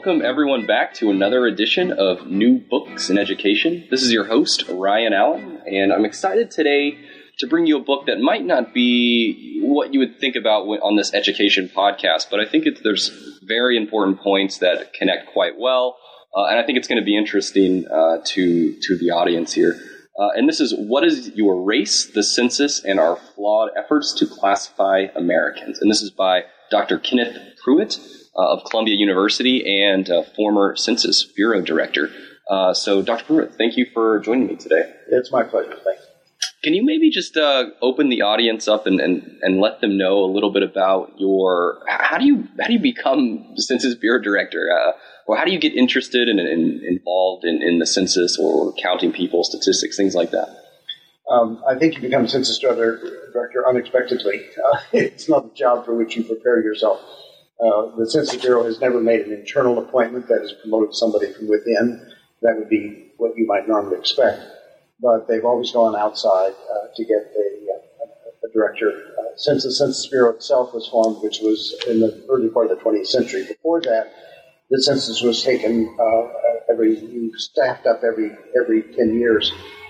welcome everyone back to another edition of New Books in Education. This is your host, Ryan Allen, and I'm excited today to bring you a book that might not be what you would think about on this education podcast, but I think there's very important points that connect quite well, and I think it's going to be interesting to the audience here. And this is What is Your Race, the Census, and Our Flawed Efforts to Classify Americans. And this is by Dr. Kenneth Pruitt of Columbia University and former Census Bureau Director. So, Dr. Pruitt, thank you for joining me today. It's my pleasure. Thanks. Can you maybe just open the audience up and let them know a little bit about how do you become Census Bureau Director? Or how do you get interested and involved in the census or counting people, statistics, things like that? I think you become Census Director unexpectedly. It's not the job for which you prepare yourself. The Census Bureau has never made an internal appointment that has promoted somebody from within. That would be what you might normally expect. But they've always gone outside to get a director. Since the Census Bureau itself was formed, which was in the early part of the 20th century. Before that, the census was taken staffed up every 10 years.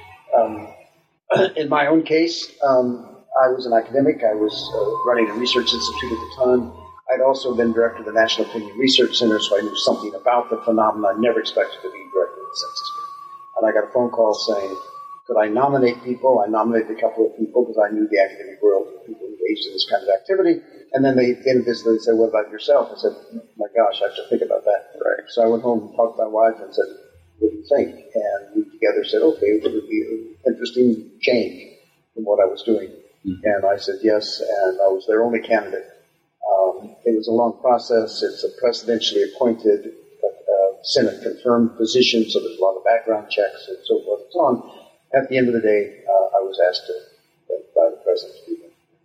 In my own case, I was an academic. I was running a research institute at the time. I'd also been director of the National Opinion Research Center, so I knew something about the phenomenon. I never expected to be director of the Census Bureau. And I got a phone call saying, could I nominate people? I nominated a couple of people because I knew the academic world, people engaged in this kind of activity. And then they visited and said, what about yourself? I said, oh my gosh, I have to think about that. Right. So I went home and talked to my wife and said, what do you think? And we together said, okay, it would be an interesting change from what I was doing. Mm-hmm. And I said yes, and I was their only candidate. It was a long process. It's a presidentially appointed, Senate-confirmed position, so there's a lot of background checks and so forth and so on. At the end of the day, I was asked by the president to be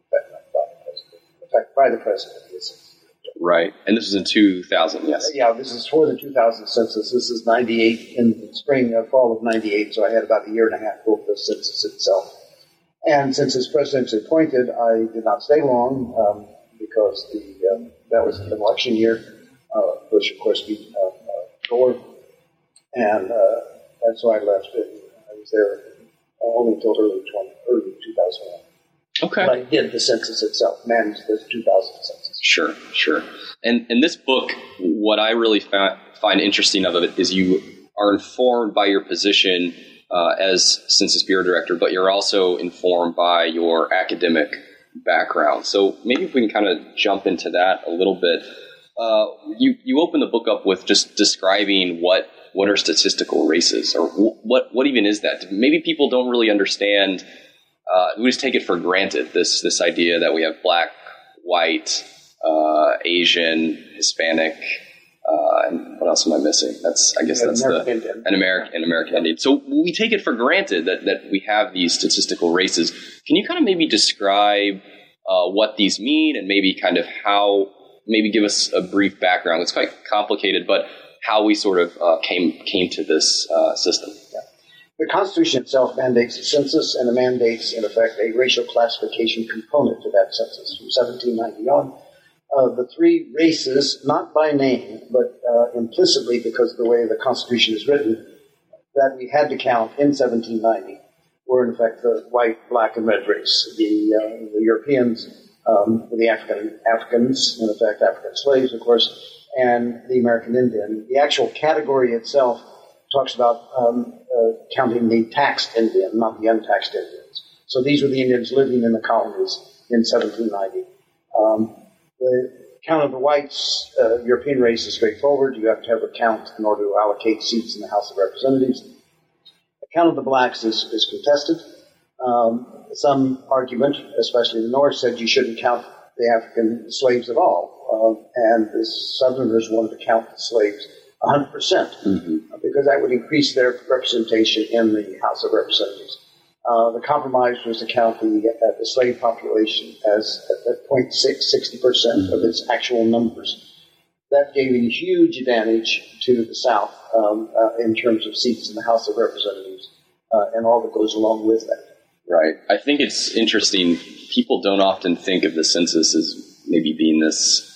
by the president. Right. And this was in 2000, yes? Yeah, this is for the 2000 census. This is 98, in the fall of 98, so I had about a year and a half for the census itself. And since it's presidentially appointed, I did not stay long because that was an election year. Bush, of course, beat Gore. And so I left. I was there only until early 2001. Okay. But I did the census itself, managed the 2000 census. Sure. And this book, what I really find interesting of it is you are informed by your position as Census Bureau Director, but you're also informed by your academic background. So maybe if we can kind of jump into that a little bit. You open the book up with just describing what are statistical races, or what even is that? Maybe people don't really understand. We just take it for granted, this idea that we have black, white, Asian, Hispanic, and what else am I missing? That's an American Indian. So we take it for granted that we have these statistical races. Can you kind of maybe describe what these mean, and maybe kind of maybe give us a brief background? It's quite complicated, but how we sort of came to this system. Yeah. The Constitution itself mandates a census, and it mandates, in effect, a racial classification component to that census from 1790 on. The three races, not by name, but implicitly because of the way the Constitution is written, that we had to count in 1790 were, in effect, the white, black, and red race. The Europeans, the Africans, in effect, African slaves, of course, and the American Indian. The actual category itself talks about counting the taxed Indian, not the untaxed Indians. So these were the Indians living in the colonies in 1790. The count of the whites, European race, is straightforward. You have to have a count in order to allocate seats in the House of Representatives. The count of the blacks is contested. Some argument, especially in the North, said you shouldn't count the African slaves at all. And the Southerners wanted to count the slaves 100%, because that would increase their representation in the House of Representatives. The compromise was to count the slave population as at 60% of its actual numbers. That gave a huge advantage to the South in terms of seats in the House of Representatives and all that goes along with that. Right. I think it's interesting. People don't often think of the census as maybe being this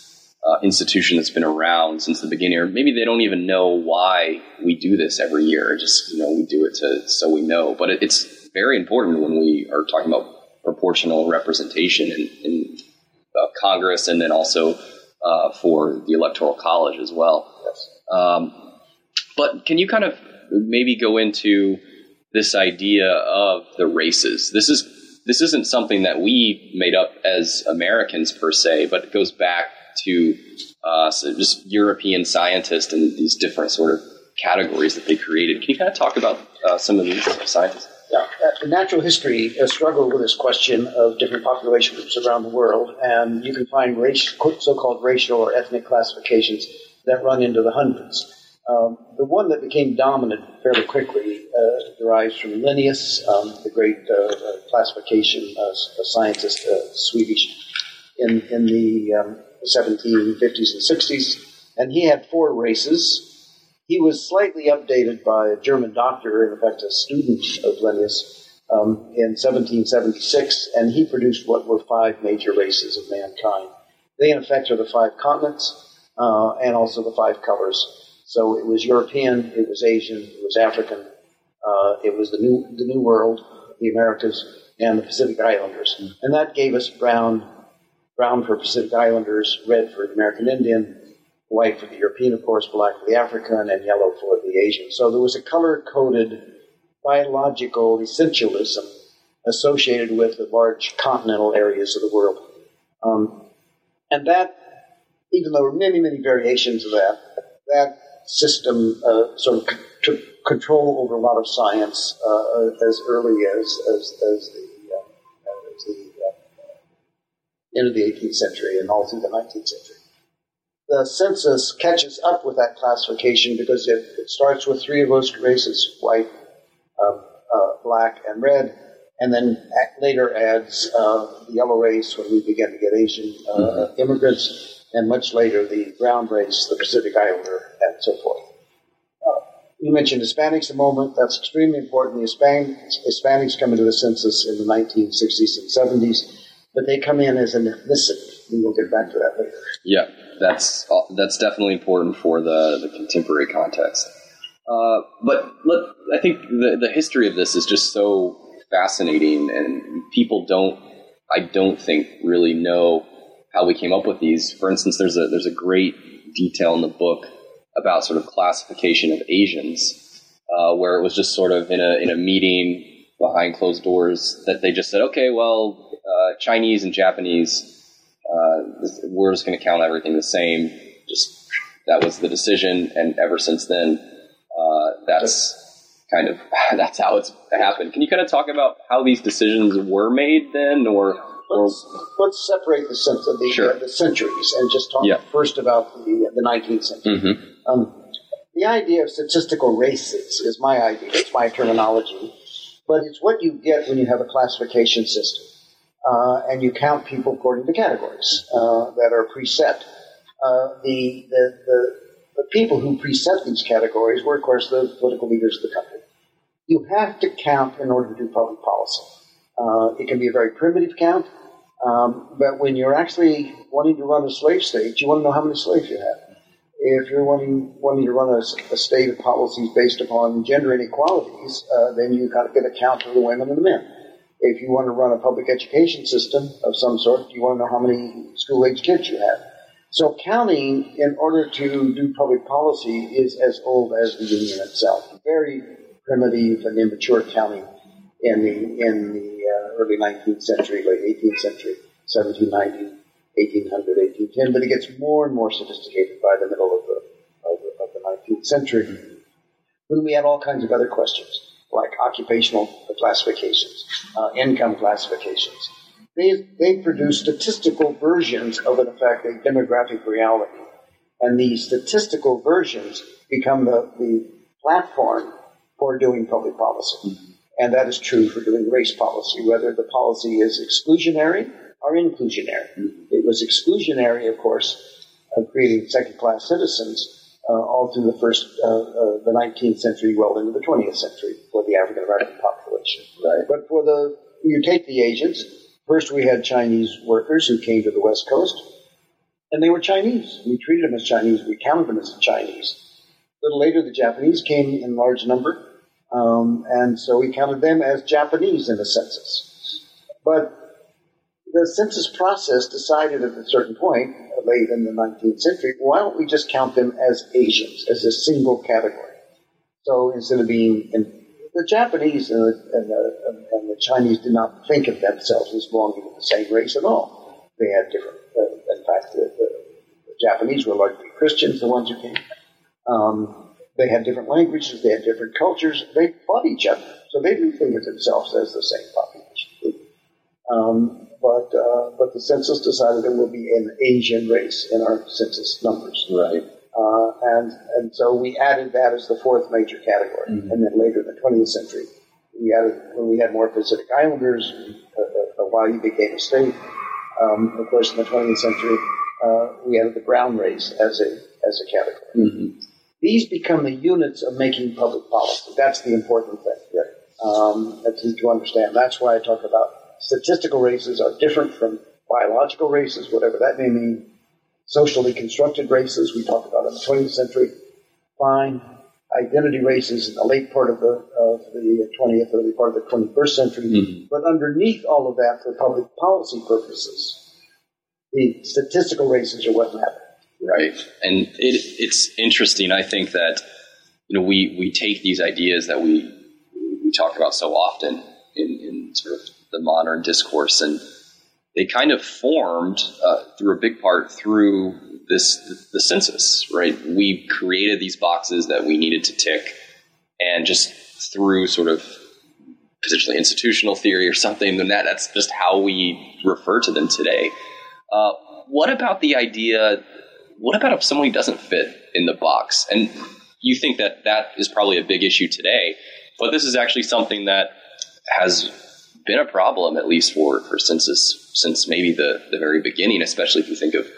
institution that's been around since the beginning, or maybe they don't even know why we do this every year. Just, we do it so we know. But it's very important when we are talking about proportional representation in Congress, and then also for the Electoral College as well. Yes. But can you kind of maybe go into this idea of the races? This isn't something that we made up as Americans per se, but it goes back to just European scientists and these different sort of categories that they created. Can you kind of talk about some of these scientists? Yeah, natural history struggled with this question of different population groups around the world, and you can find so-called racial or ethnic classifications that run into the hundreds. The one that became dominant fairly quickly derives from Linnaeus, the great classification scientist, Swedish, in the 1750s and 60s, and he had 4 races. He was slightly updated by a German doctor, in fact a student of Linnaeus, in 1776, and he produced what were 5 major races of mankind. They, in effect, are the 5 continents and also the 5 colors. So it was European, it was Asian, it was African, it was the New World, the Americas, and the Pacific Islanders. Mm-hmm. And that gave us brown for Pacific Islanders, red for the American Indian, white for the European, of course, black for the African, and yellow for the Asian. So there was a color-coded biological essentialism associated with the large continental areas of the world. And that, even though there were many, many variations of that system sort of took control over a lot of science as early as the end of the 18th century and all through the 19th century. The census catches up with that classification because it starts with 3 of those races, white, black, and red, and then later adds the yellow race when we begin to get Asian immigrants, and much later the brown race, the Pacific Islander, and so forth. You mentioned Hispanics a moment. That's extremely important. The Hispanics come into the census in the 1960s and 70s, but they come in as an ethnicity. We will get back to that later. Yeah, that's definitely important for the contemporary context. But I think the history of this is just so fascinating, and people I don't think really know how we came up with these. For instance, there's a great detail in the book about sort of classification of Asians, where it was just sort of in a meeting behind closed doors that they just said, okay, well, Chinese and Japanese, we're just going to count everything the same. Just that was the decision, and ever since then, that's how it's happened. Can you kind of talk about how these decisions were made then, or let's separate the centuries and just talk first about the 19th century. Mm-hmm. The idea of statistical races is my idea. It's my terminology, but it's what you get when you have a classification system. And you count people according to categories that are preset. The people who preset these categories were, of course, the political leaders of the country. You have to count in order to do public policy. It can be a very primitive count, but when you're actually wanting to run a slave state, you want to know how many slaves you have. If you're wanting to run a state of policies based upon gender inequalities, then you've got to get a count of the women and the men. If you want to run a public education system of some sort, you want to know how many school-age kids you have. So counting in order to do public policy is as old as the Union itself. Very primitive and immature counting in the early 19th century, late 18th century, 1790, 1800, 1810. But it gets more and more sophisticated by the middle of the 19th century, when we had all kinds of other questions, like occupational classifications, income classifications. They produce statistical versions of, in effect, a demographic reality. And these statistical versions become the platform for doing public policy. Mm-hmm. And that is true for doing race policy, whether the policy is exclusionary or inclusionary. Mm-hmm. It was exclusionary, of course, of creating second-class citizens all through the 19th century, well into the 20th century for the African-American population. Right. But you take the Asians, first we had Chinese workers who came to the West Coast, And they were Chinese. We treated them as Chinese. We counted them as Chinese. A little later, the Japanese came in large number, and so we counted them as Japanese in the census. But the census process decided at a certain point, late in the 19th century, why don't we just count them as Asians, as a single category? So instead of being the Japanese and the Chinese did not think of themselves as belonging to the same race at all. They had different. In fact, the Japanese were largely Christians, the ones who came. They had different languages. They had different cultures. They fought each other, so they didn't think of themselves as the same population. But the census decided there will be an Asian race in our census numbers. Right. And so we added that as the fourth major category. Mm-hmm. And then later in the 20th century, when we had more Pacific Islanders, Hawaii became a state. Of course, in the 20th century, we added the brown race as a category. Mm-hmm. These become the units of making public policy. That's the important thing to understand. That's why I talk about statistical races are different from biological races, whatever that may mean. Socially constructed races, we talked about in the 20th century. Fine. Identity races in the late part of the 20th, early part of the 21st century. Mm-hmm. But underneath all of that, for public policy purposes, the statistical races are what matter. Right. And it's interesting, I think, that we take these ideas that we talk about so often in sort of the modern discourse, and they kind of formed through a big part through the census, right? We created these boxes that we needed to tick, and just through sort of potentially institutional theory or something, then that's just how we refer to them today. What about the idea? What about if somebody doesn't fit in the box? And you think that is probably a big issue today, but this is actually something that has been a problem, at least for census, since maybe the very beginning, especially if you think of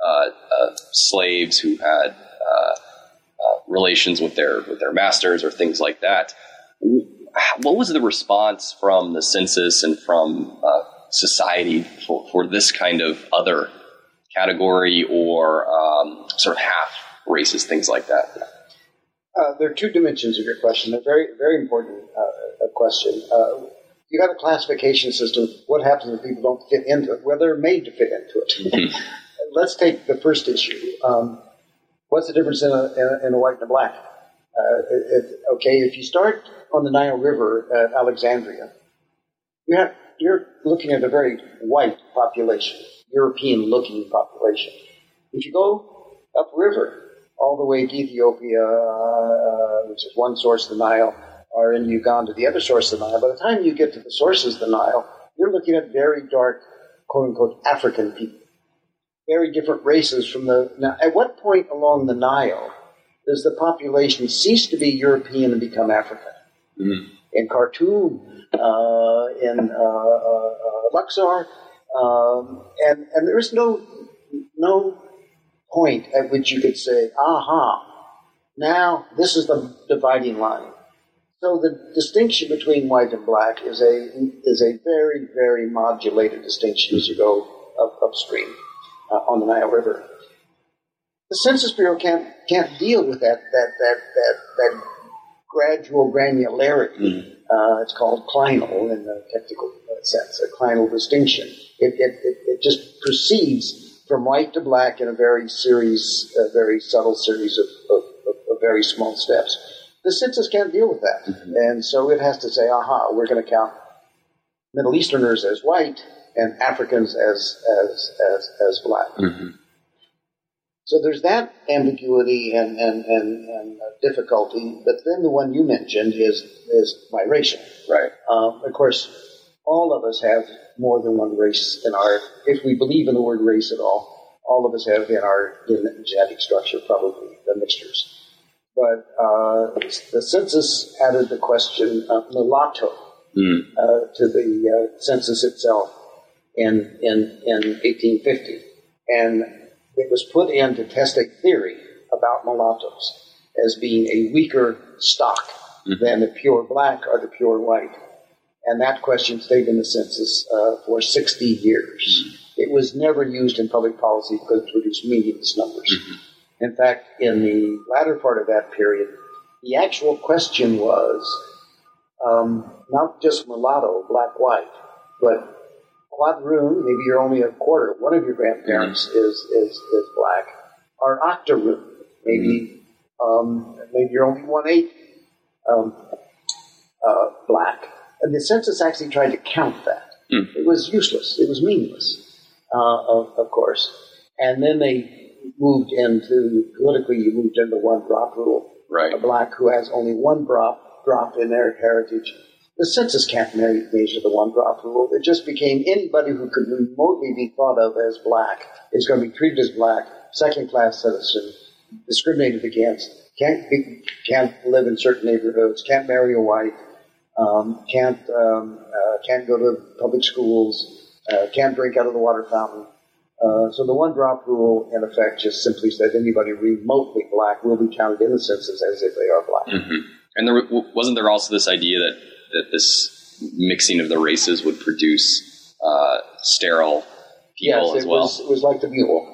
slaves who had relations with their masters or things like that. What was the response from the census and from society for this kind of other category or sort of half races, things like that? There are two dimensions of your question. A very, very important question. You have a classification system. What happens if people don't fit into it? Well, they're made to fit into it. Mm-hmm. Let's take the first issue. What's the difference in a white and a black? If you start on the Nile River at Alexandria, you're looking at a very white population, European-looking population. If you go upriver, all the way to Ethiopia, which is one source of the Nile, or in Uganda, the other source of the Nile, by the time you get to the sources of the Nile, you're looking at very dark, quote-unquote, African people. Very different races from the... Now, at what point along the Nile does the population cease to be European and become African? Mm-hmm. In Khartoum, in Luxor, and there is no point at which you could say, now this is the dividing line. So the distinction between white and black is a very, very modulated distinction as you go upstream on the Nile River. The Census Bureau can't deal with that gradual granularity. Mm-hmm. It's called clinal in the technical sense, a clinal distinction. It just proceeds from white to black in a very subtle series of very small steps. The census can't deal with that. Mm-hmm. And so it has to say, we're going to count Middle Easterners as white and Africans as black. Mm-hmm. So there's that ambiguity and difficulty, but then the one you mentioned is biracial. Right. Of course, all of us have more than one race if we believe in the word race at all of us have in our genetic structure probably the mixtures. But the census added the question of mulatto to the census itself in 1850. And it was put in to test a theory about mulattoes as being a weaker stock than the pure black or the pure white. And that question stayed in the census for 60 years. it was never used in public policy because it produced meaningless numbers. In fact, in the latter part of that period, the actual question was not just mulatto, black-white, but quadroon, maybe you're only a quarter, one of your grandparents is black, or octoroon, maybe you're only 1/8 black. And the census actually tried to count that. It was useless. It was meaningless, of course. And then they moved into, politically, you moved into the one-drop rule. Right. A black who has only one drop in their heritage. The census can't measure the one-drop rule. It just became anybody who could remotely be thought of as black is going to be treated as black, second-class citizen, discriminated against, can't live in certain neighborhoods, can't marry a wife, can't go to public schools, can't drink out of the water fountain. So the one-drop rule, in effect, just simply said anybody remotely black will be counted in the census as if they are black. And wasn't there also this idea that this mixing of the races would produce sterile people as well? Yes, it was like the mule.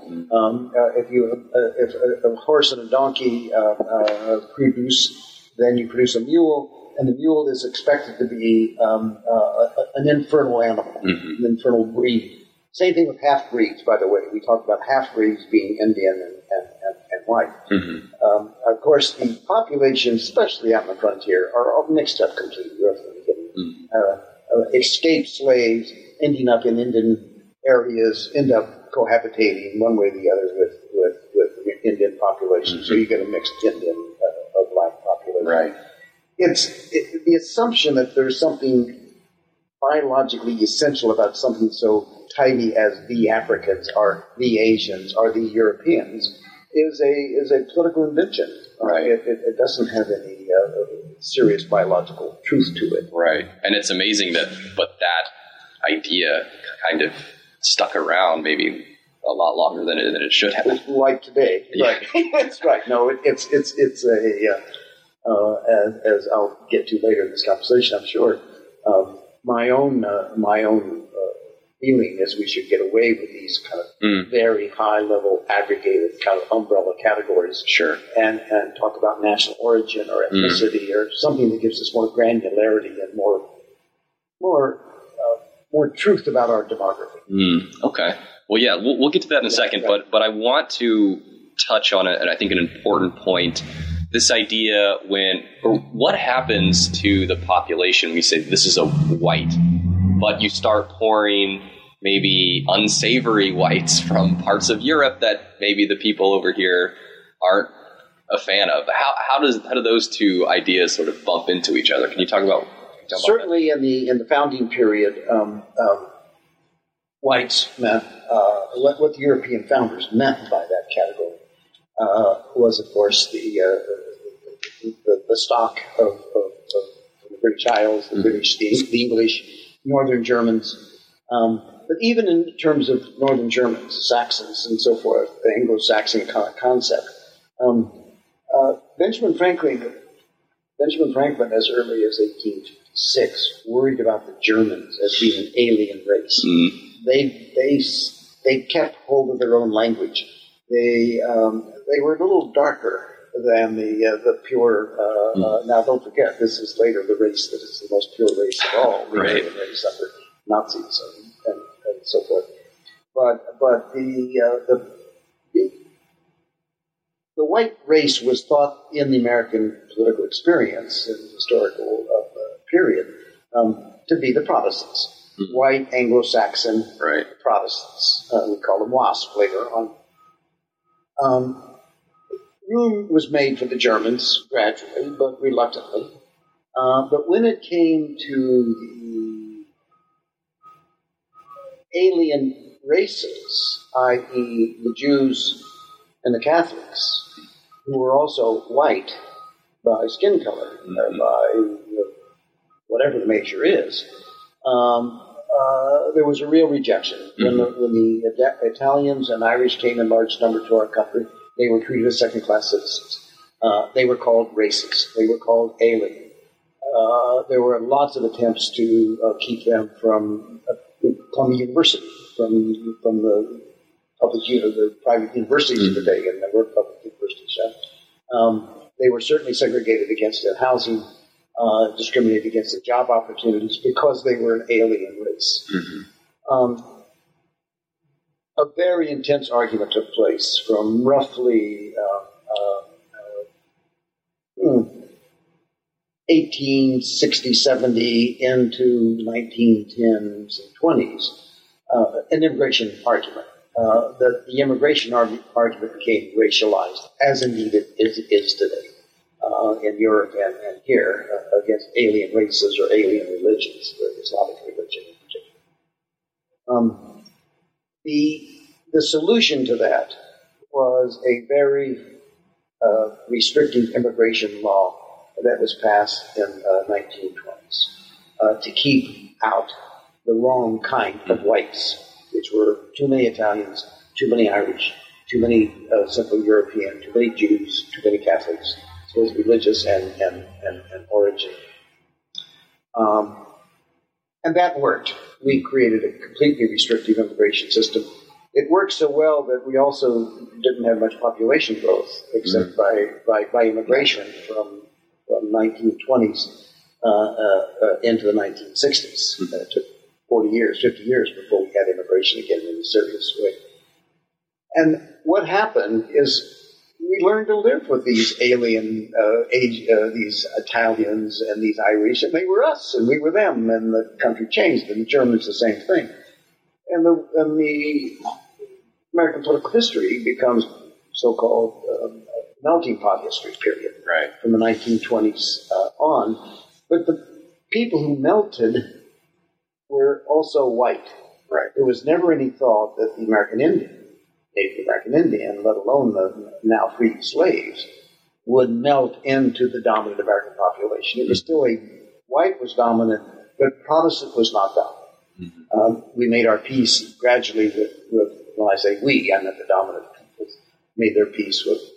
If a horse and a donkey produce, then you produce a mule, and the mule is expected to be an infernal animal, an infernal breed. Same thing with half-breeds, by the way. We talked about half-breeds being Indian and white. Of course, the populations, especially out on the frontier, are all mixed up completely. Escaped slaves ending up in Indian areas end up cohabitating one way or the other with the Indian population. So you get a mixed Indian or black population. Right. It's the assumption that there's something biologically essential about something so tiny as the Africans or the Asians or the Europeans is a political invention. Right. It doesn't have any serious biological truth to it. Right. And it's amazing that idea kind of stuck around maybe a lot longer than it should have. Like today. Yeah. Right. That's right. No, it's as I'll get to later in this conversation, I'm sure. My own feeling is we should get away with these kind of very high-level aggregated kind of umbrella categories. Sure. And talk about national origin or ethnicity or something that gives us more granularity and more truth about our demography. Okay. Well, yeah, we'll get to that in a second, right. but I want to touch on it, and I think an important point. This idea what happens to the population? We say this is a white, but you start pouring maybe unsavory whites from parts of Europe that maybe the people over here aren't a fan of. How do those two ideas sort of bump into each other? Can you talk about? Certainly, in the founding period, whites meant what the European founders meant by that category was, of course, the stock of the British Isles, the British, the English, Northern Germans. But even in terms of Northern Germans, Saxons, and so forth, the Anglo-Saxon concept, Benjamin Franklin, as early as 1856, worried about the Germans as being an alien race. They kept hold of their own language. They were a little darker than the pure. Now, don't forget, this is later the race that is the most pure race of all, the right. Aryan race under Nazis and so forth. But the white race was thought in the American political experience in the historical period to be the Protestants. White Anglo-Saxon Protestants. We call them WASP later on. Room was made for the Germans gradually, but reluctantly. But when it came to the alien races, i.e. the Jews and the Catholics, who were also white by skin color, or by whatever the measure is, there was a real rejection. When the Italians and Irish came in large number to our country, they were treated as second-class citizens. They were called racists. They were called alien. There were lots of attempts to keep them from Columbia University. from the the private universities of the day, and there were public universities. They were certainly segregated against in housing, discriminated against in job opportunities because they were an alien race. A very intense argument took place from roughly 1860, 70 into 1910s and 20s, an immigration argument. The immigration argument became racialized, as indeed it is today in Europe and here, against alien races or alien religions, the Islamic religion in particular. The solution to that was a very restrictive immigration law that was passed in the 1920s to keep out the wrong kind of whites, which were too many Italians, too many Irish, too many Central European, too many Jews, too many Catholics, both religious and origin. And that worked. We created a completely restrictive immigration system. It worked so well that we also didn't have much population growth, except by immigration from 1920s into the 1960s. It took 40 years, 50 years before we had immigration again in a serious way. And what happened is we learned to live with these alien, these Italians and these Irish, and they were us, and we were them, and the country changed, and the Germans the same thing. And the American political history becomes so-called melting pot history period, right, from the 1920s on. But the people who melted were also white. Right. There was never any thought that the American Indian, Native American Indian, let alone the now freed slaves, would melt into the dominant American population. It was still white was dominant, but Protestant was not dominant. We made our peace gradually with when I say we, I meant the dominant people made their peace with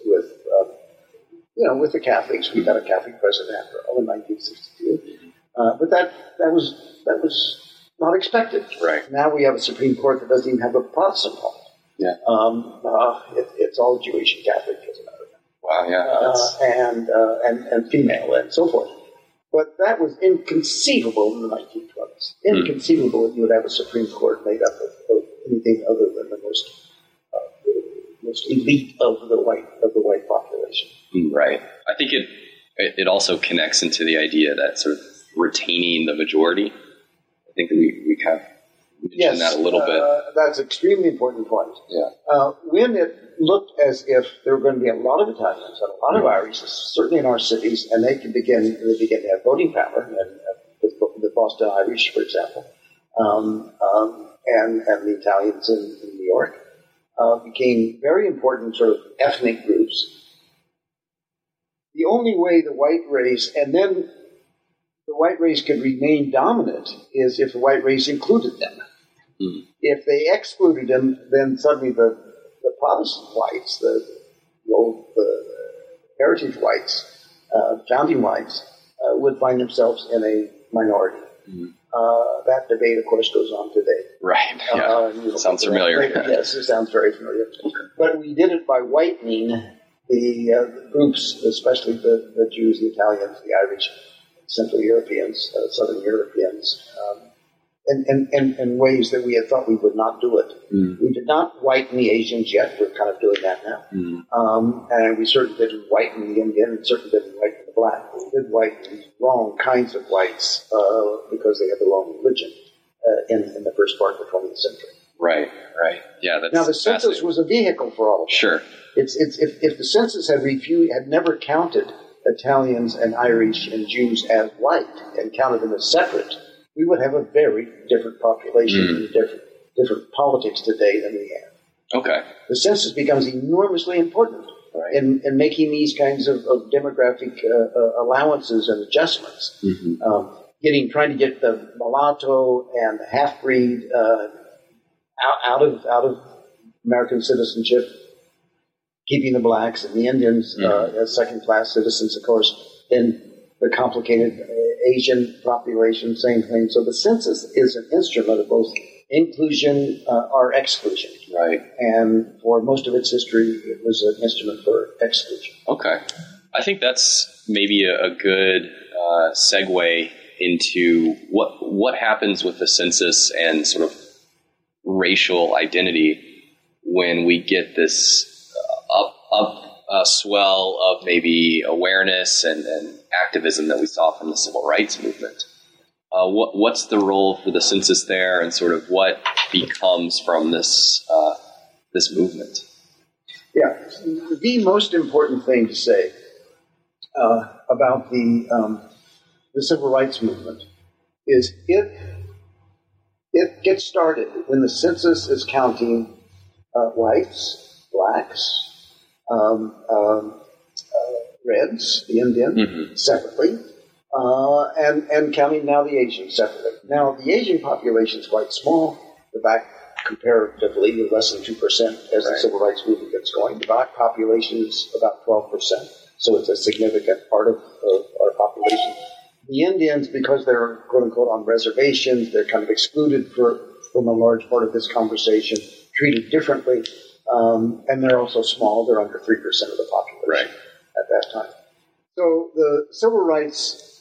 the Catholics. We got a Catholic president after all in 1962, but that was not expected. Right. Now we have a Supreme Court that doesn't even have a Protestant law. Yeah. It's all Jewish and Catholic, as a matter of fact. Wow. Yeah. And female and so forth. But that was inconceivable in the 1920s. Inconceivable that you would have a Supreme Court made up of anything other than the most elite of the white population. Right. I think it also connects into the idea that sort of retaining the majority. I think we kind of mentioned that a little bit. That's an extremely important point. Yeah. When it looked as if there were going to be a lot of Italians and a lot of Irish, certainly in our cities, and they began to have voting power, and the Boston Irish, for example, and the Italians in New York, became very important sort of ethnic groups. The only way the white race, and then the white race could remain dominant, is if the white race included them. If they excluded them, then suddenly the Protestant whites, the heritage whites, founding whites, would find themselves in a minority. That debate, of course, goes on today. Right. Yeah. Sounds familiar. Yes, it sounds very familiar. But we did it by whitening the groups, especially the Jews, the Italians, the Irish, Central Europeans, Southern Europeans, in ways that we had thought we would not do it. We did not whiten the Asians yet. We're kind of doing that now. And we certainly didn't whiten the Indian, and certainly didn't whiten the black. We did whiten wrong kinds of whites because they had the wrong religion in the first part of the 20th century. Right. Yeah. That's now the census was a vehicle for all of that. Sure. If the census had never counted Italians and Irish and Jews as white and counted them as separate, we would have a very different population and different politics today than we have. Okay. The census becomes enormously important in making these kinds of demographic allowances and adjustments. Trying to get the mulatto and the half-breed out of American citizenship, keeping the blacks and the Indians as second-class citizens, of course, then the complicated Asian population, same thing. So the census is an instrument of both inclusion or exclusion. Right. And for most of its history, it was an instrument for exclusion. Okay. I think that's maybe a good segue into what happens with the census and sort of racial identity when we get this swell of maybe awareness and activism that we saw from the civil rights movement. What's the role for the census there, and sort of what becomes from this movement? Yeah, the most important thing to say about the civil rights movement is it gets started when the census is counting whites, blacks, Reds, the Indian, separately, and counting now the Asians separately. Now, the Asian population is quite small. The black, comparatively, less than 2% as the civil rights movement gets going. The black population is about 12%, so it's a significant part of our population. The Indians, because they're, quote-unquote, on reservations, they're kind of excluded from a large part of this conversation, treated differently, and they're also small. They're under 3% of the population at that time. So the civil rights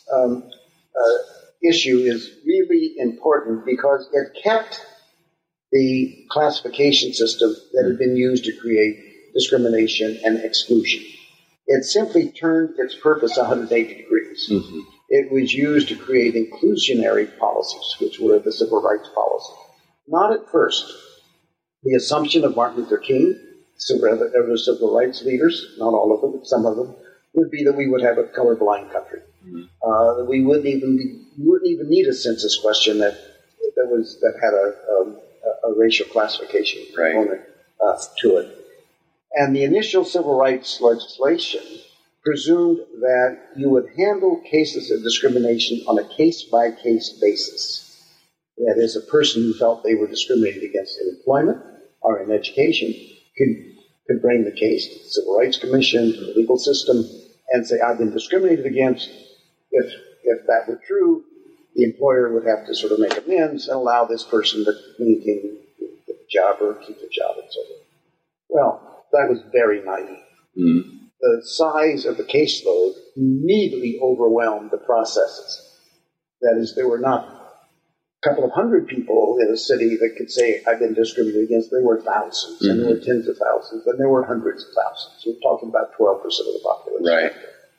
issue is really important because it kept the classification system that had been used to create discrimination and exclusion. It simply turned its purpose 180 degrees. Mm-hmm. It was used to create inclusionary policies, which were the civil rights policy. Not at first. The assumption of Martin Luther King, other civil rights leaders, not all of them, but some of them, would be that we would have a colorblind country. Mm-hmm. We wouldn't even need a census question that had a racial classification component to it. And the initial civil rights legislation presumed that you would handle cases of discrimination on a case-by-case basis. That is, a person who felt they were discriminated against in employment or in education could bring the case to the Civil Rights Commission, to the legal system, and say, I've been discriminated against. If that were true, the employer would have to sort of make amends and allow this person to maintain the job or keep the job and so forth. Well, that was very naive. Mm-hmm. The size of the caseload immediately overwhelmed the processes. That is, there were not a couple of hundred people in a city that could say, I've been discriminated against. There were thousands, and there were tens of thousands, and there were hundreds of thousands. We're talking about 12% of the population. Right.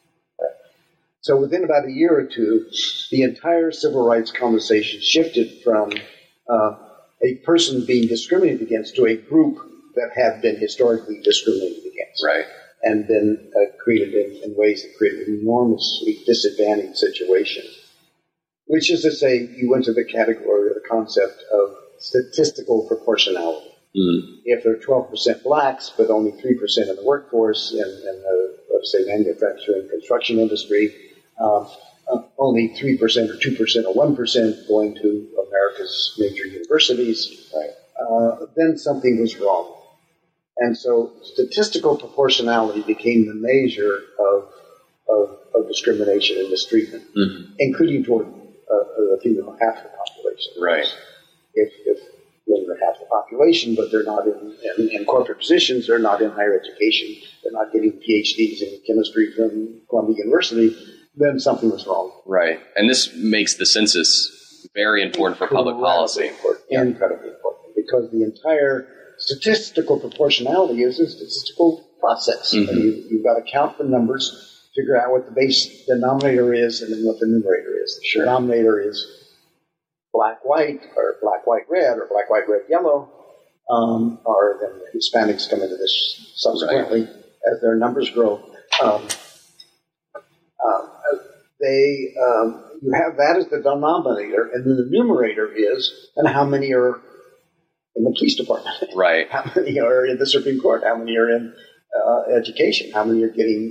So within about a year or two, the entire civil rights conversation shifted from a person being discriminated against to a group that had been historically discriminated against. Right. And then created in ways that created an enormously disadvantaged situation. Which is to say, you went to the category or the concept of statistical proportionality. Mm. If there are 12% blacks, but only 3% in the workforce, in the, let's say, manufacturing construction industry, only 3% or 2% or 1% going to America's major universities, then something was wrong. And so statistical proportionality became the measure of discrimination and mistreatment, including toward the female half of the population. Right. If women are half the population, but they're not in corporate positions, they're not in higher education, they're not getting PhDs in chemistry from Columbia University, then something was wrong. Right. And this makes the census very important for public policy. Incredibly important, because the entire statistical proportionality is a statistical process. Mm-hmm. You've got to count the numbers, figure out what the base denominator is, and then what the numerator is. The denominator is black-white, or black-white-red, or black-white-red-yellow, or then the Hispanics come into this subsequently as their numbers grow. You have that as the denominator, and then the numerator is, and how many are in the police department? Right. How many are in the Supreme Court? How many are in education? How many are getting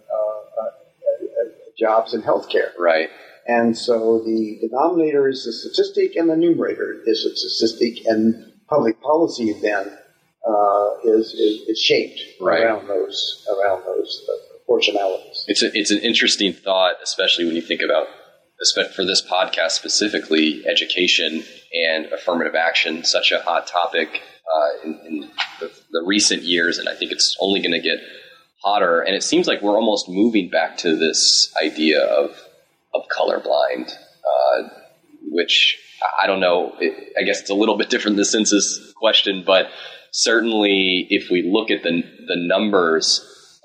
jobs in healthcare? Right. And so the denominator is the statistic, and the numerator is a statistic, and public policy then is shaped around those proportionalities. It's an interesting thought, especially when you think about, for this podcast specifically, education and affirmative action, such a hot topic in the recent years, and I think it's only going to get hotter. And it seems like we're almost moving back to this idea of colorblind, which I don't know. I guess it's a little bit different than the census question, but certainly if we look at the numbers,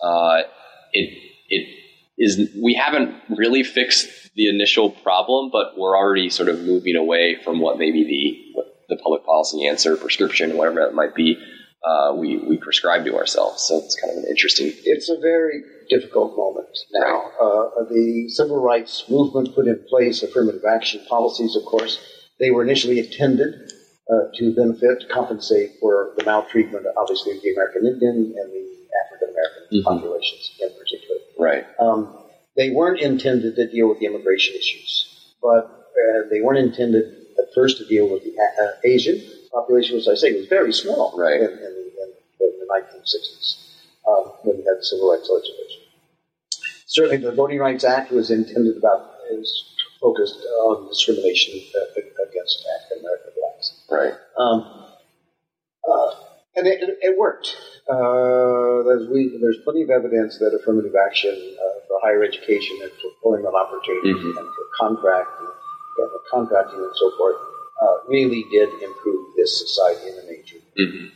it is, we haven't really fixed the initial problem, but we're already sort of moving away from what maybe the public policy answer, prescription, whatever that might be, we prescribe to ourselves. So it's kind of an interesting. It's a very difficult moment now. Right. The civil rights movement put in place affirmative action policies, of course. They were initially intended to benefit, compensate for the maltreatment, obviously, of the American Indian and the African American populations in particular. Right. They weren't intended to deal with the immigration issues, but they weren't intended at first to deal with the Asian population, which I say was very small right. in the 1960s when we had the civil rights legislation. Certainly, the Voting Rights Act was focused on discrimination against African American blacks. Right. And it worked. There's plenty of evidence that affirmative action for higher education and for employment opportunities and for contracting and so forth really did improve this society in a major way.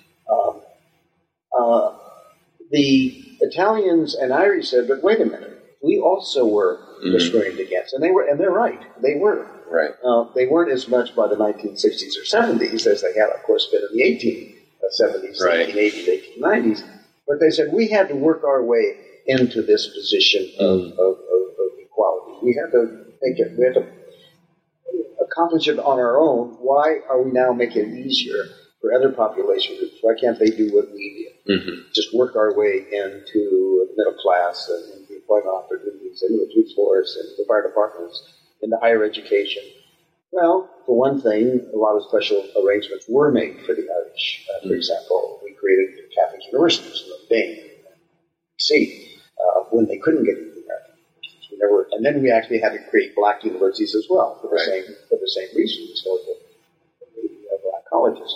The Italians and Irish said, but wait a minute, we also were discriminated against. And they're right. They were. Right. They weren't as much by the 1960s or 70s as they had, of course, been in the 1870s, right. 1880s, 1890s. But they said we had to work our way into this position of equality. We had to make it. We had to accomplish it on our own. Why are we now making it easier for other population groups? Why can't they do what we did? Just work our way into the middle class and into employment opportunities, into the police force, into the fire departments, into higher education. Well, for one thing, a lot of special arrangements were made for the Irish. For example, we created Catholic universities in Notre Dame and D.C. When they couldn't get into the American universities. And then we actually had to create black universities as well for the same reasons, for the black colleges.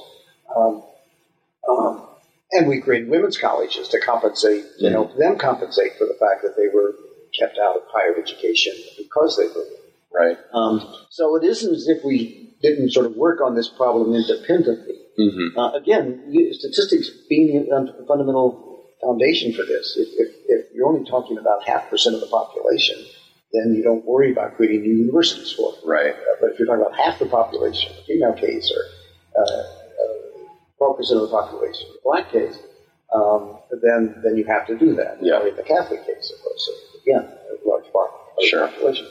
And we created women's colleges to compensate, to help them compensate for the fact that they were kept out of higher education because they were. Right. So it isn't as if we didn't sort of work on this problem independently. Again, statistics being a fundamental foundation for this. If you're only talking about 0.5% of the population, then you don't worry about creating new universities for it. Right. But if you're talking about half the population, the female case, or 12% of the population, the black case, then you have to do that. Yeah. Or in the Catholic case, of course. So again, a large part of the population.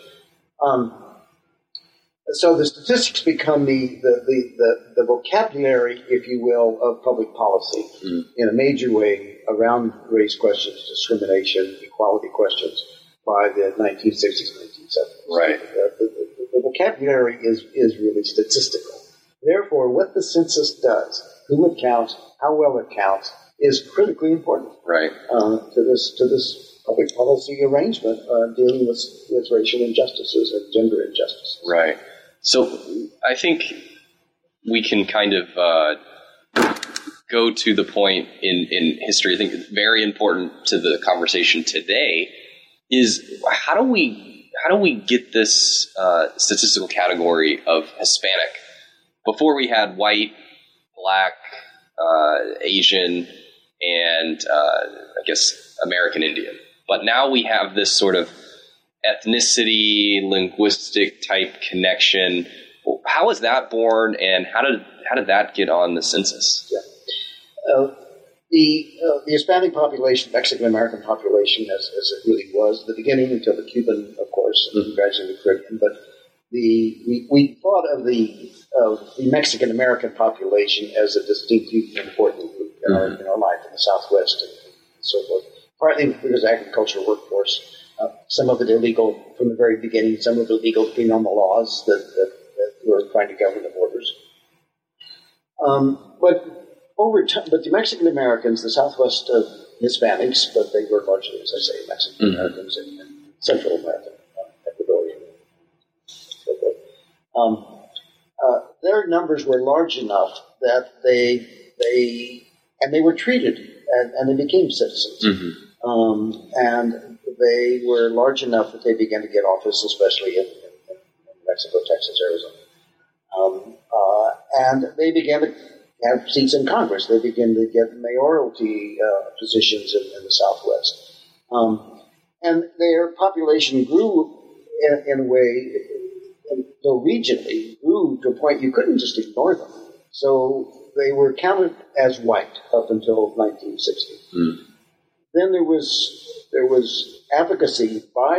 So the statistics become the vocabulary, if you will, of public policy in a major way around race questions, discrimination, equality questions by the 1960s, 1970s. Right. The vocabulary is really statistical. Therefore, what the census does, who it counts, how well it counts, is critically important. Right. To this public policy arrangement dealing with racial injustices and gender injustices. Right. So I think we can kind of go to the point in history. I think it's very important to the conversation today is how do we get this statistical category of Hispanic? Before we had white, black, Asian, and I guess American Indian. But now we have this sort of ethnicity, linguistic type connection. How was that born, and how did that get on the census? Yeah. The Hispanic population, Mexican American population, as it really was at the beginning until the Cuban, of course, and gradually the Caribbean. But we thought of the Mexican American population as a distinctly important group in our life in the Southwest and so forth. Partly because of agricultural workforce, some of it illegal from the very beginning, some of it illegal pre-normal laws that were trying to govern the borders. But over time, but the Mexican Americans, the Southwest Hispanics, but they were largely, as I say, Mexican Americans and Central American, Ecuadorian, so forth. their numbers were large enough that they were treated and they became citizens. And they were large enough that they began to get office, especially in Mexico, Texas, Arizona. And they began to have seats in Congress. They began to get mayoralty positions in the Southwest. And their population grew in a way, though regionally, grew to a point you couldn't just ignore them. So they were counted as white up until 1960. Then there was advocacy by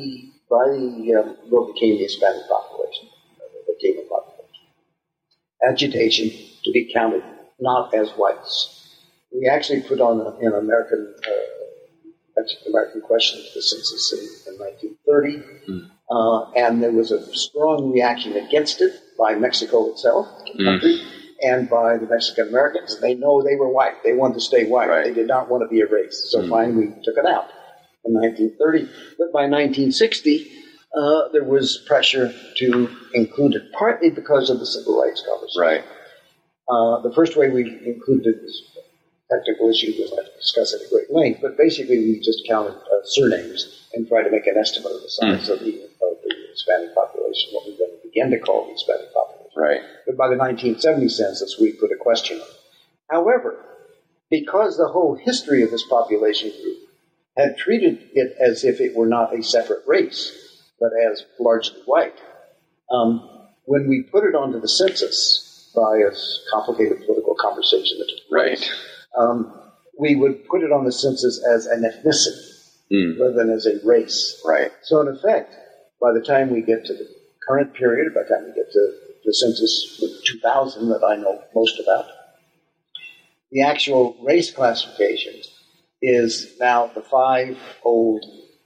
what became the Hispanic population, the Latino population, agitation to be counted not as whites. We actually put on an American question to the census in 1930, and there was a strong reaction against it by Mexico itself, the country, and by the Mexican Americans. They know they were white. They wanted to stay white. Right. They did not want to be erased. So fine, we took it out in 1930. But by 1960, there was pressure to include it, partly because of the civil rights conversation. Right. The first way we included this technical issue, we'll have to discuss it at great length, but basically we just counted surnames and tried to make an estimate of the size of the Hispanic population, what we then began to call the Hispanic population. Right. But by the 1970 census, we put a question on it. However, because the whole history of this population group had treated it as if it were not a separate race, but as largely white, when we put it onto the census by a complicated political conversation that took place, we would put it on the census as an ethnicity rather than as a race. Right. So in effect, by the time we get to the current period, by the time we get to the census with 2000 that I know most about, the actual race classification is now the 5 old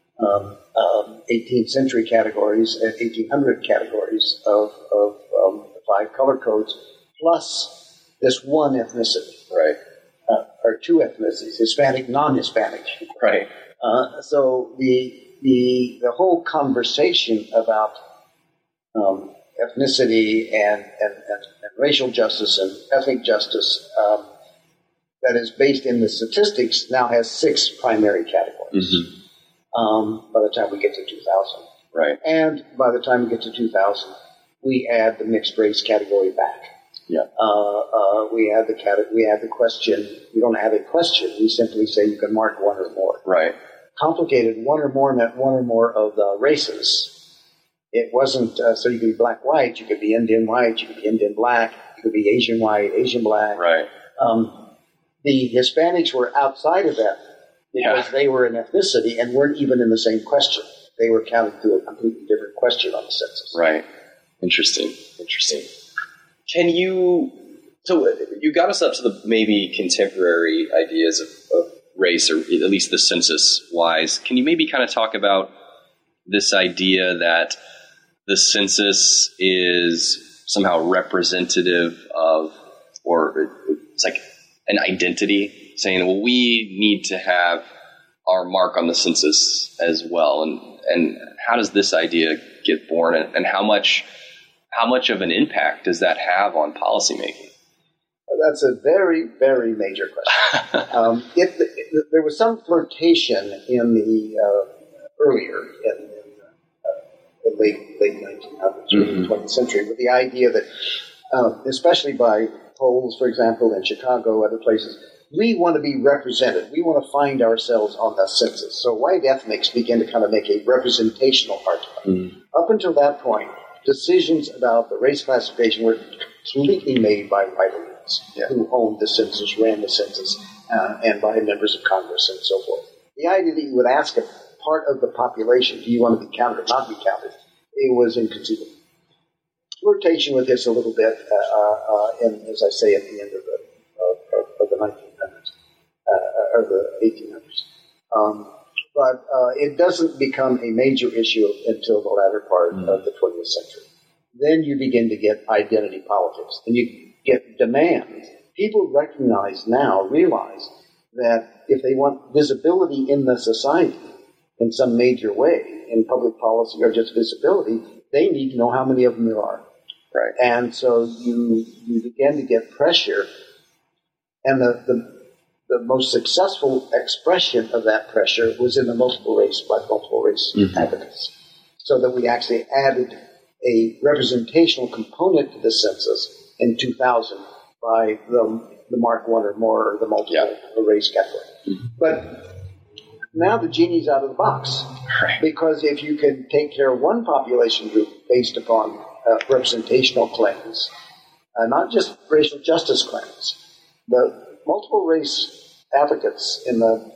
18th century categories and 1800 categories of the 5 color codes, plus this one ethnicity. Right. Or 2 ethnicities, Hispanic, non-Hispanic. Right. So the whole conversation about ethnicity and racial justice and ethnic justice that is based in the statistics now has 6 primary categories by the time we get to 2000. Right. And by the time we get to 2000, we add the mixed race category back. Yeah. We add the question. We don't add a question. We simply say you can mark one or more. Right. Complicated. One or more meant one or more of the races. It wasn't so you could be black white. You could be Indian white. You could be Indian black. You could be Asian white, Asian black. Right. The Hispanics were outside of that because they were an ethnicity and weren't even in the same question. They were counted through a completely different question on the census. Right. Interesting. Can you, so you got us up to the maybe contemporary ideas of race, or at least the census-wise. Can you maybe kind of talk about this idea that the census is somehow representative of, or it's like an identity, saying, well, we need to have our mark on the census as well, and how does this idea get born, and how much of an impact does that have on policymaking? That's a very, very major question. There was some flirtation in the earlier in the late 1900s, early 20th century, with the idea that, especially by Poles, for example, in Chicago, other places, we want to be represented. We want to find ourselves on the census. So white ethnics begin to kind of make a representational argument. Up until that point, decisions about the race classification were completely made by white elites who owned the census, ran the census, and by members of Congress and so forth. The idea that you would ask a part of the population, do you want to be counted or not be counted, it was inconceivable. Flirtation with this a little bit, as I say, at the end of the 1900s, or the 1800s. But it doesn't become a major issue until the latter part of the 20th century. Then you begin to get identity politics, and you get demand. People realize that if they want visibility in the society in some major way, in public policy or just visibility, they need to know how many of them there are. Right. And so you begin to get pressure, and the most successful expression of that pressure was in the multiple race advocates, so that we actually added a representational component to the census in 2000 by the Mark I or more, or the multiple race category. But now the genie's out of the box, because if you can take care of one population group based upon representational claims, not just racial justice claims, the multiple race advocates in the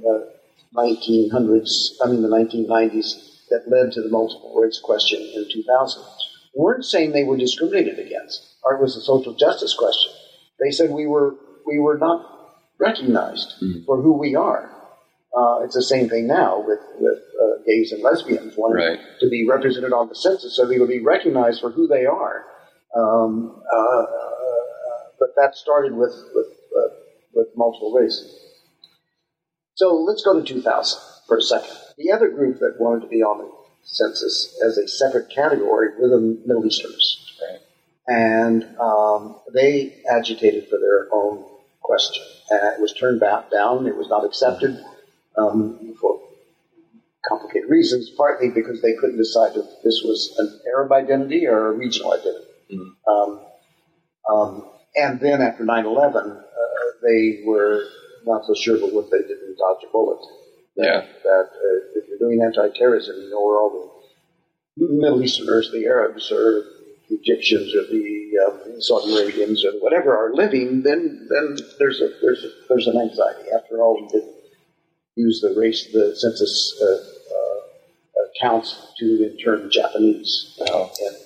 1990s that led to the multiple race question in 2000 weren't saying they were discriminated against, or it was a social justice question. They said we were not recognized for who we are. It's the same thing now with gays and lesbians wanting to be represented on the census, so they will be recognized for who they are. But that started with multiple race. So let's go to 2000 for a second. The other group that wanted to be on the census as a separate category were the Middle Easterners. And they agitated for their own question. It was turned down. It was not accepted for complicated reasons, partly because they couldn't decide if this was an Arab identity or a regional identity. And then after 9/11, they were not so sure, but what they didn't dodge a bullet. That if you're doing anti-terrorism, you know where all the Middle Easterners, the Arabs, or the Egyptians, or the Saudi Arabians, or whatever are living, then there's an anxiety. After all, we didn't use the census counts to in turn Japanese in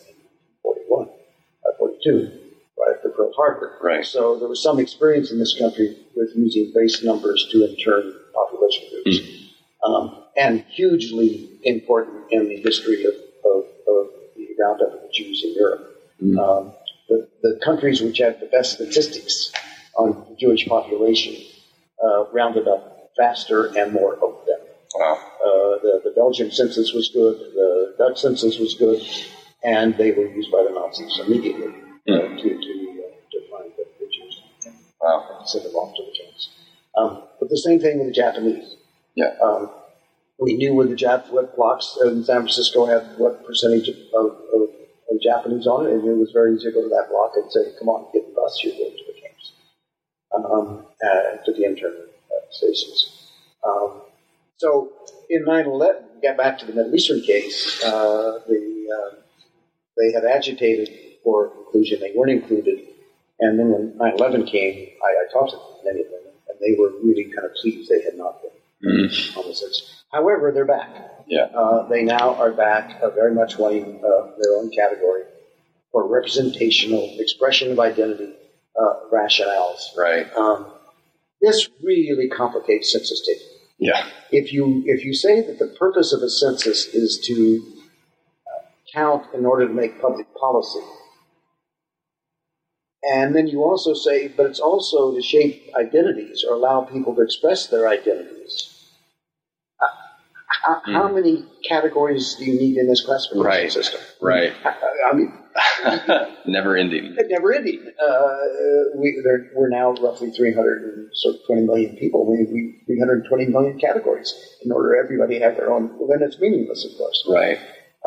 42, right after Pearl Harbor. Right. So there was some experience in this country with using base numbers to in turn population groups, and hugely important in the history of the roundup of the Jews in Europe. The countries which had the best statistics on the Jewish population rounded up faster and more of them. Wow. The Belgian census was good, the Dutch census was good, and they were used by the Nazis immediately to find the Jews and send them off to the camps. But the same thing with the Japanese. We knew where what blocks in San Francisco had what percentage of Japanese on it, and it was very easy to go to that block and say, come on, get the bus, you're going to the camps, to the intern stations. So in 9/11, get back to the Middle Eastern case, they had agitated for inclusion. They weren't included. And then when 9/11 came, I talked to many of them, and they were really kind of pleased they had not been on the census. However, they're back. They now are back, very much wanting their own category for representational expression of identity rationales. Right. This really complicates census taking. If you say that the purpose of a census is to count in order to make public policy, and then you also say, but it's also to shape identities or allow people to express their identities. How many categories do you need in this classification system? Right. I mean, never ending. Never ending. We're now roughly 320 million people. We need 320 million categories in order everybody to have their own. Well, then it's meaningless, of course. Right.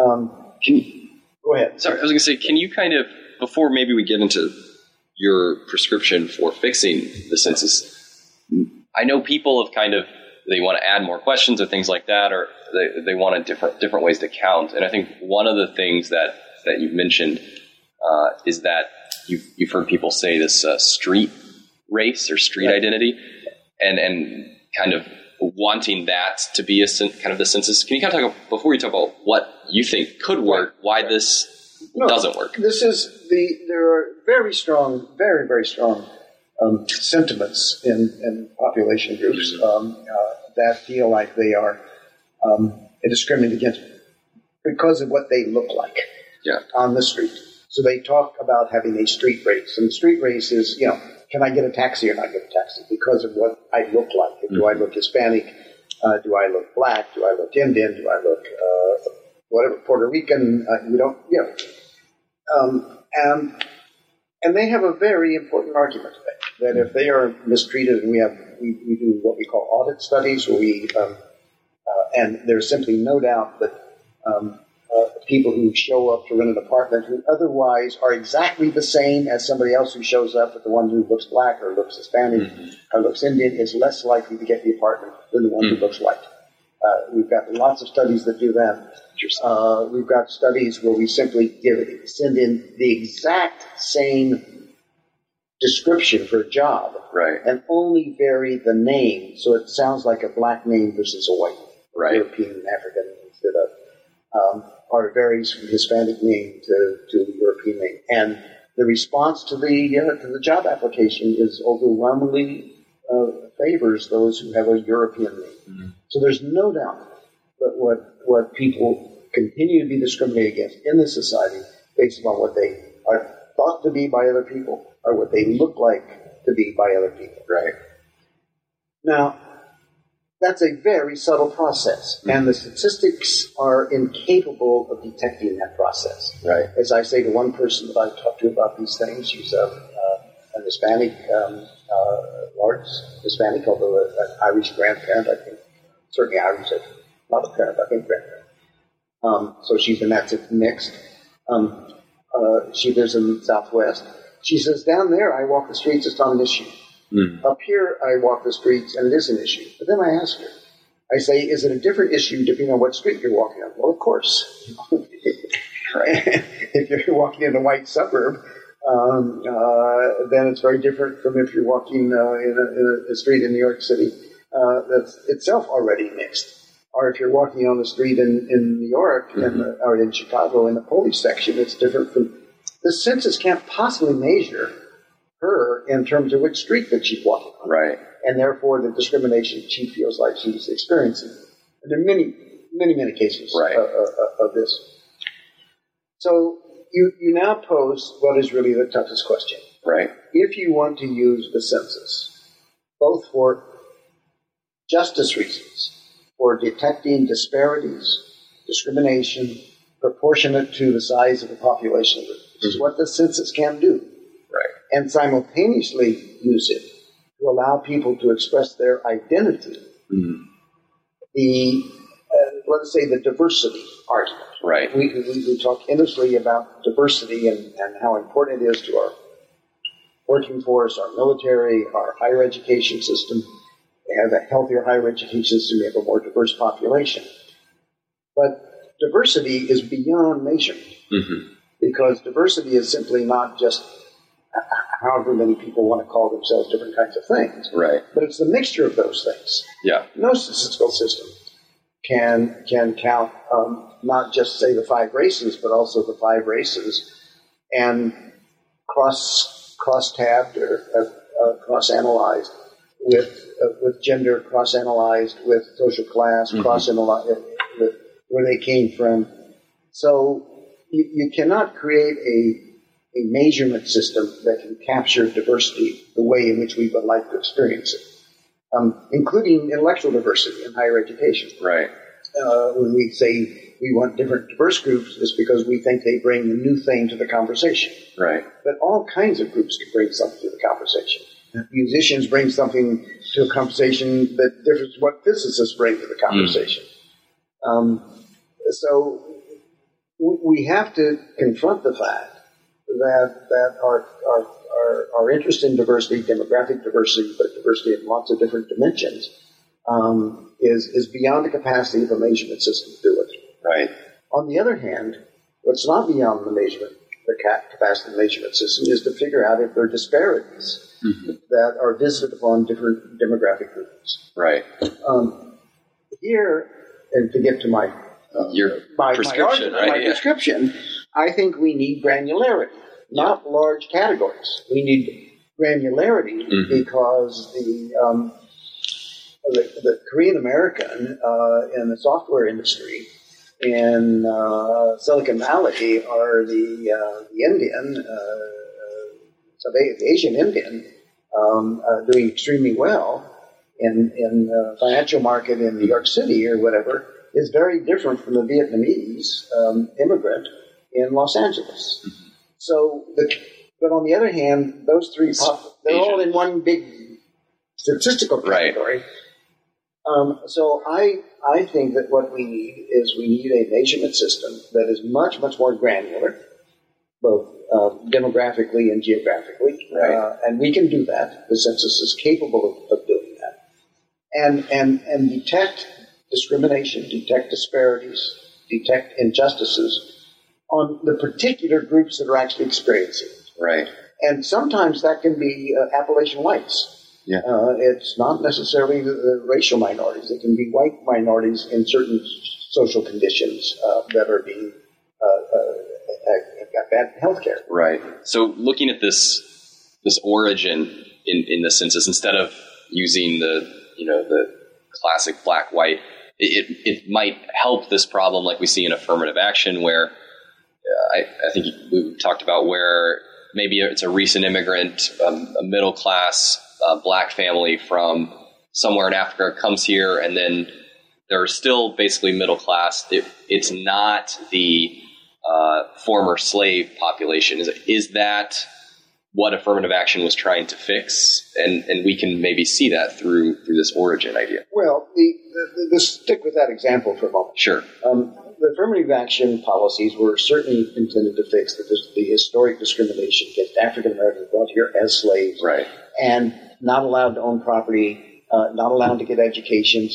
Go ahead. Sorry, I was going to say, can you kind of, before maybe we get into your prescription for fixing the census, I know people have kind of, they want to add more questions or things like that, or they want different ways to count. And I think one of the things that you've mentioned is that you've heard people say this street race or street identity, and kind of wanting that to be kind of the census. Can you kind of talk about, before you talk about what you think could work, why this doesn't work? There are very strong, very, very strong sentiments in population groups that feel like they are discriminated against because of what they look like on the street. So they talk about having a street race. And the street race is, can I get a taxi or not get a taxi because of what I look like? Do I look Hispanic? Do I look black? Do I look Indian? Do I look whatever, Puerto Rican? And they have a very important argument to make, that if they are mistreated, and we do what we call audit studies, where and there's simply no doubt that people who show up to rent an apartment who otherwise are exactly the same as somebody else who shows up, but the one who looks black or looks Hispanic or looks Indian is less likely to get the apartment than the one who looks white. We've got lots of studies that do that. We've got studies where we simply send in the exact same description for a job, and only vary the name so it sounds like a black name versus a white, European, African instead of, or varies from Hispanic name to European name. And the response to the job application is overwhelmingly favors those who have a European name. So there's no doubt that what people continue to be discriminated against in this society based upon what they are thought to be by other people or what they look like to be by other people. Now, that's a very subtle process, and the statistics are incapable of detecting that process. As I say to one person that I talk to about these things, she's an Hispanic, large Hispanic, although an Irish grandparent, I think, certainly Irish, not a parent, I think grandparent. So she's in that mixed. She lives in the Southwest. She says, down there I walk the streets, it's not an issue. Up here, I walk the streets, and it is an issue. But then I ask her, I say, is it a different issue depending on what street you're walking on? Well, of course. If you're walking in a white suburb, then it's very different from if you're walking in a street in New York City that's itself already mixed. Or if you're walking on the street in New York or in Chicago in the police section, it's different from... The census can't possibly measure her in terms of which street that she's walking on. And therefore the discrimination she feels like she's experiencing. And there are many, many, many cases of this. So you now pose what is really the toughest question. If you want to use the census, both for justice reasons, for detecting disparities, discrimination, proportionate to the size of the population, which is what the census can do, and simultaneously use it to allow people to express their identity, let us say the diversity argument. We talk endlessly about diversity and how important it is to our working force, our military, our higher education system. We have a healthier higher education system. We have a more diverse population. But diversity is beyond measurement, because diversity is simply not just however many people want to call themselves different kinds of things. But it's the mixture of those things. No statistical system can count not just, say, the 5 races, but also the 5 races and cross-tabbed or cross-analyzed with gender, cross-analyzed with social class, cross-analyzed with where they came from. So you cannot create a measurement system that can capture diversity the way in which we would like to experience it, including intellectual diversity in higher education. When we say we want different diverse groups, it's because we think they bring a new thing to the conversation. But all kinds of groups can bring something to the conversation. Musicians bring something to a conversation that differs from what physicists bring to the conversation. So we have to confront the fact that our interest in diversity, demographic diversity, but diversity in lots of different dimensions, is beyond the capacity of a measurement system to do it. On the other hand, what's not beyond the capacity of the measurement system is to figure out if there are disparities that are visited upon different demographic groups. Here, and to get to my prescription, my prescription, I think we need granularity, not large categories. We need granularity because the Korean American in the software industry in Silicon Valley or the Indian, the Asian Indian, doing extremely well in financial market in New York City or whatever, is very different from the Vietnamese immigrant in Los Angeles. But on the other hand, those three they're all in one big statistical category. Right. So I think that what we need is a measurement system that is much, much more granular, both demographically and geographically. Right. And we can do that. The census is capable of doing that. And detect discrimination, detect disparities, detect injustices on the particular groups that are actually experiencing it. Right. And sometimes that can be Appalachian whites. Yeah. It's not necessarily the racial minorities. It can be white minorities in certain social conditions that are being got bad health care. Right. So looking at this origin in the census, instead of using the classic black-white, it might help this problem like we see in affirmative action, where I think we talked about where maybe it's a recent immigrant, a middle-class black family from somewhere in Africa comes here, and then they're still basically middle-class. It's not the former slave population. Is that what affirmative action was trying to fix? And we can maybe see that through this origin idea. Well, let's stick with that example for a moment. Sure. The affirmative action policies were certainly intended to fix the historic discrimination against African Americans brought here as slaves, Right. and not allowed to own property, not allowed to get educations,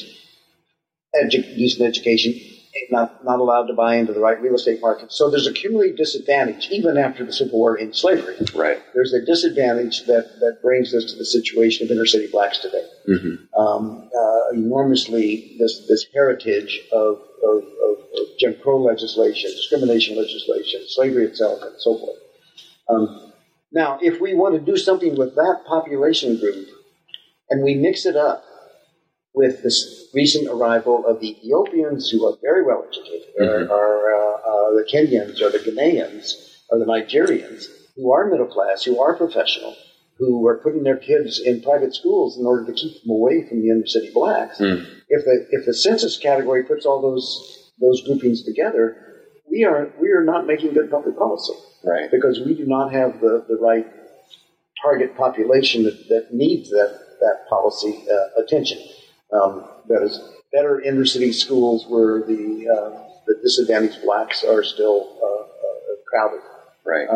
decent education, not allowed to buy into the right real estate market. So there's a cumulative disadvantage, even after the Civil War in slavery. Right. There's a disadvantage that brings us to the situation of inner city blacks today. Mm-hmm. Enormously, this heritage of Jim Crow legislation, discrimination legislation, slavery itself, and so forth. Now, if we want to do something with that population group, and we mix it up with this recent arrival of the Ethiopians, who are very well educated, Mm-hmm. or the Kenyans, or the Ghanaians, or the Nigerians, who are middle class, who are professional, who are putting their kids in private schools in order to keep them away from the inner city blacks. Mm. If the census category puts all those groupings together, we are not making good public policy. Right. Because we do not have the right target population that needs that policy attention. That is, better inner city schools where the disadvantaged blacks are still crowded. Right.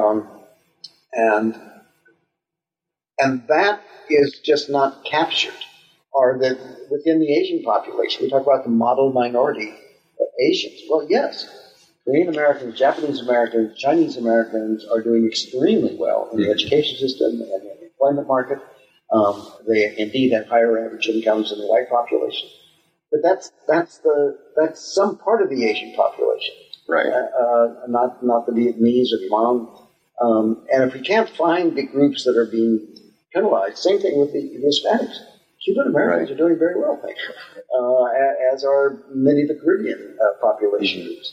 And that is just not captured. Or that within the Asian population, we talk about the model minority of Asians. Well, yes, Korean Americans, Japanese Americans, Chinese Americans are doing extremely well in the education system and in the employment market. They indeed have higher average incomes than the white population. But that's some part of the Asian population, Right. not the Vietnamese or the Hmong. And if we can't find the groups that are being penalized, same thing with the Hispanics. Cuban Americans are doing very well, thank you, as are many of the Caribbean population groups.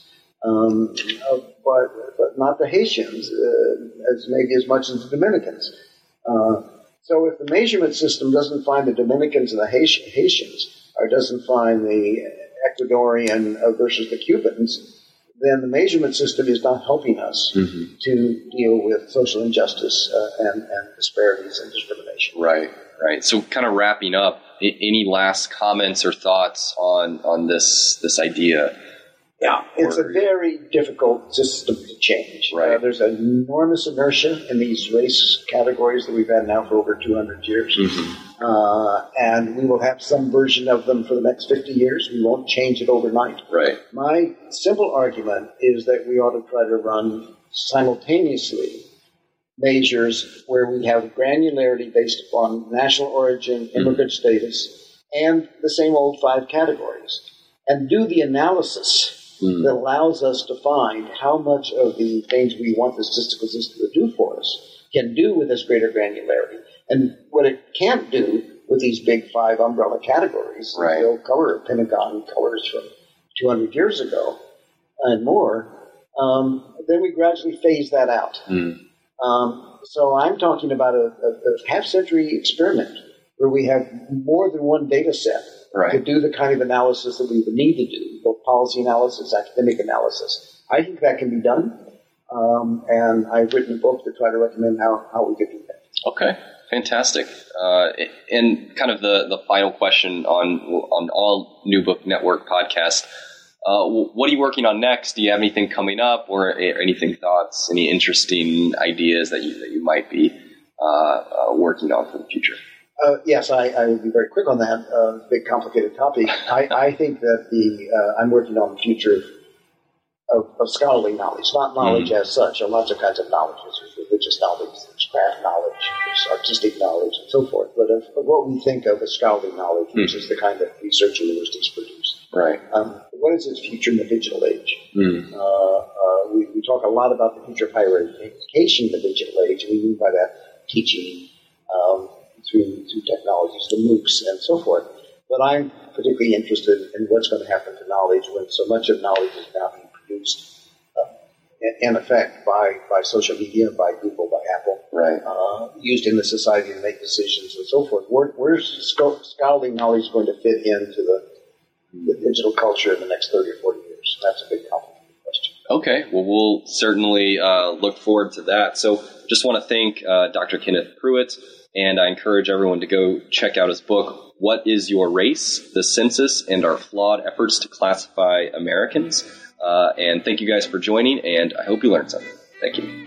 But not the Haitians, maybe as much as the Dominicans. So if the measurement system doesn't find the Dominicans and the Haitians, or doesn't find the Ecuadorian versus the Cubans, then the measurement system is not helping us to deal with social injustice and disparities and discrimination. Right. Right. So kind of wrapping up, any last comments or thoughts on this idea? Yeah, it's a very difficult system to change. Right. There's an enormous inertia in these race categories that we've had now for over 200 years. Mm-hmm. And we will have some version of them for the next 50 years. We won't change it overnight. Right. My simple argument is that we ought to try to run simultaneously measures where we have granularity based upon national origin, immigrant status, and the same old 5 categories, and do the analysis that allows us to find how much of the things we want the statistical system to do for us can do with this greater granularity. And what it can't do with these big 5 umbrella categories, Right. the old color Pentagon colors from 200 years ago and more, then we gradually phase that out. So I'm talking about a half-century experiment where we have more than one data set to do the kind of analysis that we would need to do, both policy analysis, academic analysis. I think that can be done. And I've written a book to try to recommend how we could do that. Okay, fantastic. And kind of the final question on all New Book Network podcasts, what are you working on next? Do you have anything coming up, or anything thoughts, any interesting ideas that you might be working on for the future? Yes, I will be very quick on that. Big, complicated topic. I think that I'm working on the future of scholarly knowledge, not knowledge as such. There are lots of kinds of knowledge. There's religious knowledge, there's craft knowledge, there's artistic knowledge, and so forth. But of what we think of as scholarly knowledge, which is the kind that research universities produce. Right. What is its future in the digital age? We talk a lot about the future of higher education in the digital age, and we mean by that teaching through technologies, the MOOCs, and so forth. But I'm particularly interested in what's going to happen to knowledge when so much of knowledge is now being produced, in effect, by social media, by Google, by Apple, right? Used in the society to make decisions and so forth. Where's scholarly knowledge going to fit into the digital culture in the next 30 or 40 years? That's a big, complicated question. Okay, well, we'll certainly look forward to that. So just want to thank Dr. Kenneth Pruitt, and I encourage everyone to go check out his book, What is Your Race? The Census and Our Flawed Efforts to Classify Americans. And thank you guys for joining, and I hope you learned something. Thank you.